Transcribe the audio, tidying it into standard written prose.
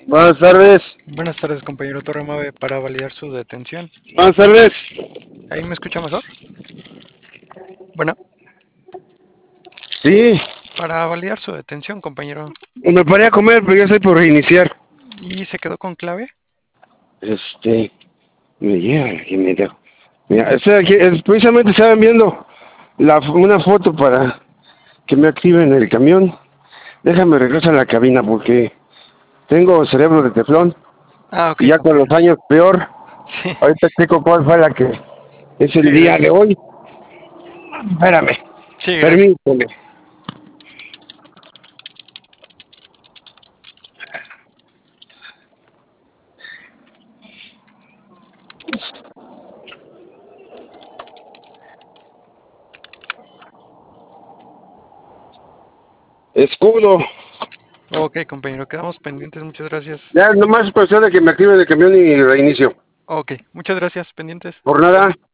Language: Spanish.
Buenas tardes. Buenas tardes, compañero Torre para validar su detención. Buenas tardes. ¿Ahí me escucha mejor? Bueno, Sí, para validar su detención, compañero. me paré a comer, pero ya estoy por reiniciar. ¿Y se quedó con clave? Este, me llega aquí, mira, estoy aquí, precisamente estaban viendo una foto para que me activen el camión. Déjame regresar a la cabina porque tengo cerebro de teflón Ah, y ok, ya con los compañero. años peor. Sí, Ahorita checo cuál fue la que es sí, el día de gracias. hoy. Espérame, Sí, gracias. permíteme. Escudo. Ok, compañero, quedamos pendientes. Muchas gracias. Ya nomás es cuestión de que me activen el camión y reinicio. Ok, muchas gracias, pendientes. Por Hasta nada. luego.